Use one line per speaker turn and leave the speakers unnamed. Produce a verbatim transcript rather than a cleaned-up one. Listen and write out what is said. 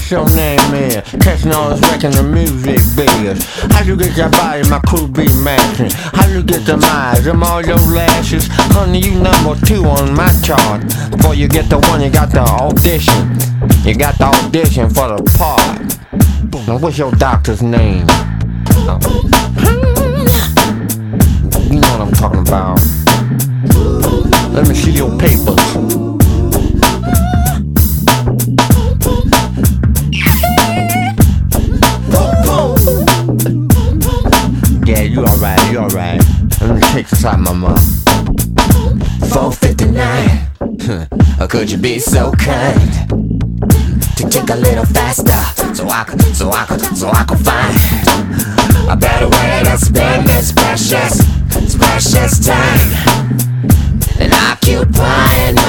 What's your name is? Catching all this wrecking the music biz. How you get that body, my crew be matching? How you get them eyes, them all your lashes? Honey, you number two on my chart. Before you get the one, you got the audition. You got the audition for the part. Now what's your doctor's name? You know what I'm talking about. Let me see your papers. Yeah, you alright, you alright. Let me take this out my mouth.
four fifty-nine. Or could you be so kind to tick a little faster, so I could, so I could, so I could find a better way to spend this precious, this precious time than occupying my